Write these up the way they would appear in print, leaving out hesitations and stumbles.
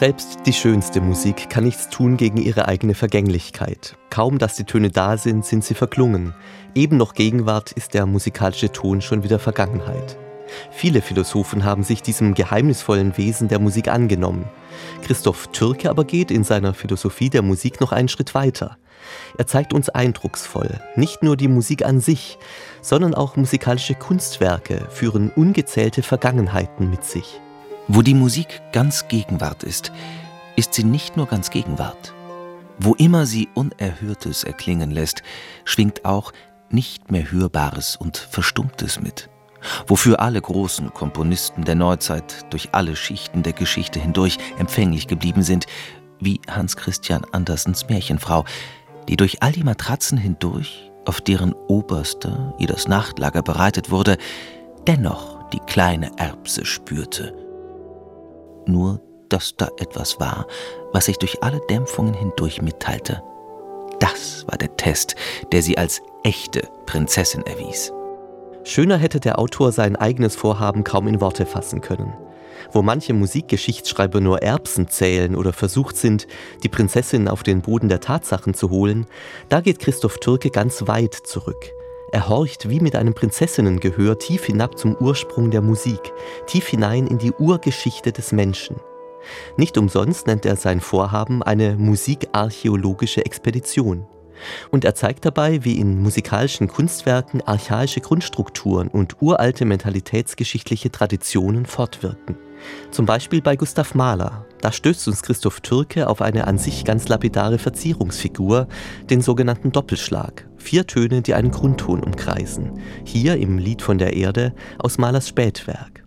Selbst die schönste Musik kann nichts tun gegen ihre eigene Vergänglichkeit. Kaum, dass die Töne da sind, sind sie verklungen. Eben noch Gegenwart ist der musikalische Ton schon wieder Vergangenheit. Viele Philosophen haben sich diesem geheimnisvollen Wesen der Musik angenommen. Christoph Türke aber geht in seiner Philosophie der Musik noch einen Schritt weiter. Er zeigt uns eindrucksvoll, nicht nur die Musik an sich, sondern auch musikalische Kunstwerke führen ungezählte Vergangenheiten mit sich. Wo die Musik ganz Gegenwart ist sie nicht nur ganz Gegenwart. Wo immer sie Unerhörtes erklingen lässt, schwingt auch nicht mehr Hörbares und Verstummtes mit. Wofür alle großen Komponisten der Neuzeit durch alle Schichten der Geschichte hindurch empfänglich geblieben sind, wie Hans Christian Andersens Märchenfrau, die durch all die Matratzen hindurch, auf deren Oberster ihr das Nachtlager bereitet wurde, dennoch die kleine Erbse spürte. Nur, dass da etwas war, was sich durch alle Dämpfungen hindurch mitteilte. Das war der Test, der sie als echte Prinzessin erwies. Schöner hätte der Autor sein eigenes Vorhaben kaum in Worte fassen können. Wo manche Musikgeschichtsschreiber nur Erbsen zählen oder versucht sind, die Prinzessin auf den Boden der Tatsachen zu holen, da geht Christoph Türke ganz weit zurück. Er horcht wie mit einem Prinzessinnengehör tief hinab zum Ursprung der Musik, tief hinein in die Urgeschichte des Menschen. Nicht umsonst nennt er sein Vorhaben eine musikarchäologische Expedition. Und er zeigt dabei, wie in musikalischen Kunstwerken archaische Grundstrukturen und uralte mentalitätsgeschichtliche Traditionen fortwirken. Zum Beispiel bei Gustav Mahler. Da stößt uns Christoph Türke auf eine an sich ganz lapidare Verzierungsfigur, den sogenannten Doppelschlag. 4 Töne, die einen Grundton umkreisen. Hier im Lied von der Erde aus Mahlers Spätwerk.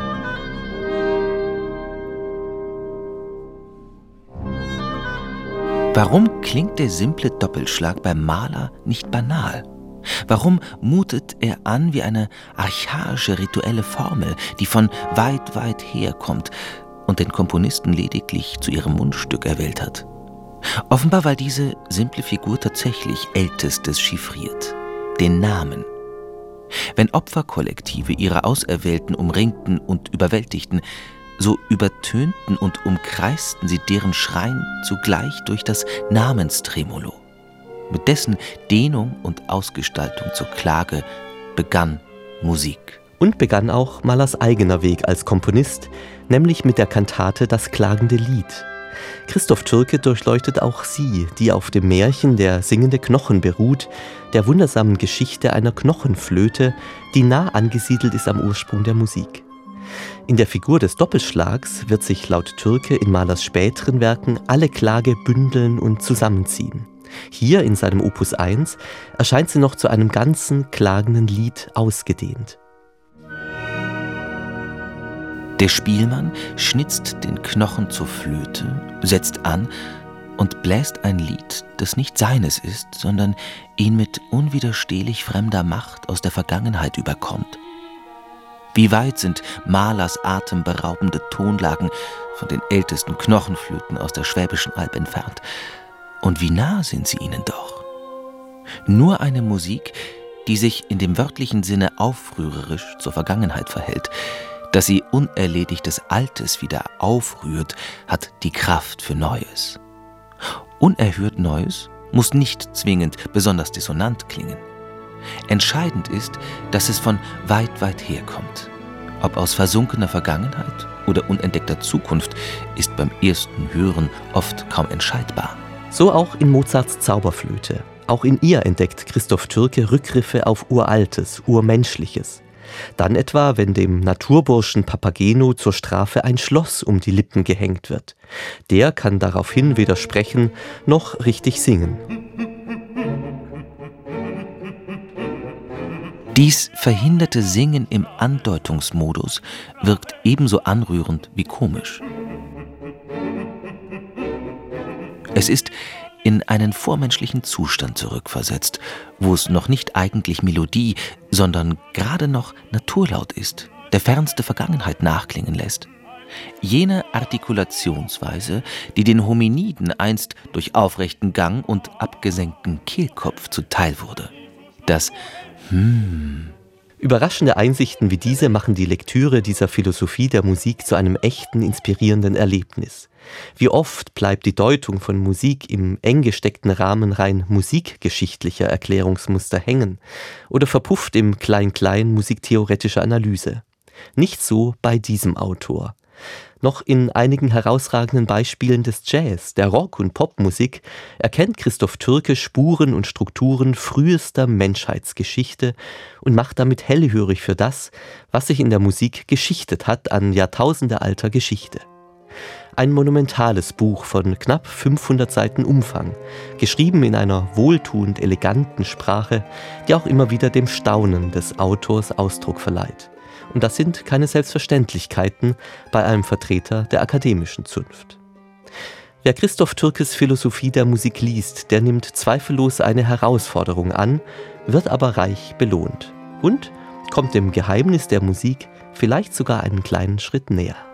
Warum klingt der simple Doppelschlag beim Mahler nicht banal? Warum mutet er an wie eine archaische rituelle Formel, die von weit, weit her kommt und den Komponisten lediglich zu ihrem Mundstück erwählt hat? Offenbar, weil diese simple Figur tatsächlich Ältestes chiffriert: den Namen. Wenn Opferkollektive ihre Auserwählten umringten und überwältigten, so übertönten und umkreisten sie deren Schreien zugleich durch das Namenstremolo. Mit dessen Dehnung und Ausgestaltung zur Klage begann Musik. Und begann auch Mahlers eigener Weg als Komponist, nämlich mit der Kantate Das klagende Lied. Christoph Türke durchleuchtet auch sie, die auf dem Märchen Der singende Knochen beruht, der wundersamen Geschichte einer Knochenflöte, die nah angesiedelt ist am Ursprung der Musik. In der Figur des Doppelschlags wird sich laut Türke in Mahlers späteren Werken alle Klage bündeln und zusammenziehen. Hier in seinem Opus 1 erscheint sie noch zu einem ganzen klagenden Lied ausgedehnt. Der Spielmann schnitzt den Knochen zur Flöte, setzt an und bläst ein Lied, das nicht seines ist, sondern ihn mit unwiderstehlich fremder Macht aus der Vergangenheit überkommt. Wie weit sind Mahlers atemberaubende Tonlagen von den ältesten Knochenflöten aus der Schwäbischen Alb entfernt? Und wie nah sind sie ihnen doch? Nur eine Musik, die sich in dem wörtlichen Sinne aufrührerisch zur Vergangenheit verhält, dass sie unerledigtes Altes wieder aufrührt, hat die Kraft für Neues. Unerhört Neues muss nicht zwingend besonders dissonant klingen. Entscheidend ist, dass es von weit, weit herkommt. Ob aus versunkener Vergangenheit oder unentdeckter Zukunft, ist beim ersten Hören oft kaum entscheidbar. So auch in Mozarts Zauberflöte. Auch in ihr entdeckt Christoph Türke Rückgriffe auf Uraltes, Urmenschliches. Dann etwa, wenn dem Naturburschen Papageno zur Strafe ein Schloss um die Lippen gehängt wird. Der kann daraufhin weder sprechen noch richtig singen. Dies verhinderte Singen im Andeutungsmodus wirkt ebenso anrührend wie komisch. Es ist in einen vormenschlichen Zustand zurückversetzt, wo es noch nicht eigentlich Melodie, sondern gerade noch Naturlaut ist, der fernste Vergangenheit nachklingen lässt. Jene Artikulationsweise, die den Hominiden einst durch aufrechten Gang und abgesenkten Kehlkopf zuteil wurde. Das Überraschende Einsichten wie diese machen die Lektüre dieser Philosophie der Musik zu einem echten, inspirierenden Erlebnis. Wie oft bleibt die Deutung von Musik im eng gesteckten Rahmen rein musikgeschichtlicher Erklärungsmuster hängen oder verpufft im Klein-Klein musiktheoretischer Analyse. Nicht so bei diesem Autor. Noch in einigen herausragenden Beispielen des Jazz, der Rock- und Popmusik erkennt Christoph Türke Spuren und Strukturen frühester Menschheitsgeschichte und macht damit hellhörig für das, was sich in der Musik geschichtet hat an jahrtausendealter Geschichte. Ein monumentales Buch von knapp 500 Seiten Umfang, geschrieben in einer wohltuend eleganten Sprache, die auch immer wieder dem Staunen des Autors Ausdruck verleiht. Und das sind keine Selbstverständlichkeiten bei einem Vertreter der akademischen Zunft. Wer Christoph Türkes Philosophie der Musik liest, der nimmt zweifellos eine Herausforderung an, wird aber reich belohnt und kommt dem Geheimnis der Musik vielleicht sogar einen kleinen Schritt näher.